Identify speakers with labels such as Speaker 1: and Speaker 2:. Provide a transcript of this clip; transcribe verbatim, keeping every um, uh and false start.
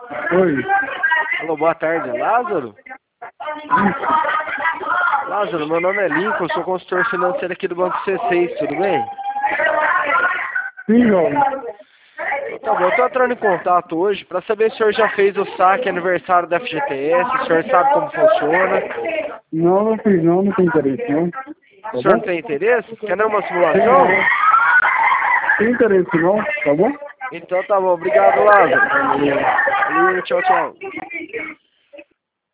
Speaker 1: Oi.
Speaker 2: Alô, boa tarde, Lázaro? Lázaro, meu nome é Lincoln, eu sou consultor financeiro aqui do Banco C seis, tudo bem?
Speaker 1: Sim, jovem.
Speaker 2: Tá bom, eu tô entrando em contato hoje para saber se o senhor já fez o saque aniversário da F G T S, se o senhor sabe como funciona.
Speaker 1: Não, não fiz não, não tem interesse não. Tá
Speaker 2: O senhor
Speaker 1: bom?
Speaker 2: não tem interesse? Quer não uma
Speaker 1: Tem,
Speaker 2: simulação?
Speaker 1: não. Tem interesse não, tá bom?
Speaker 2: Então tá bom, obrigado, Lázaro. Valeu, tchau, tchau.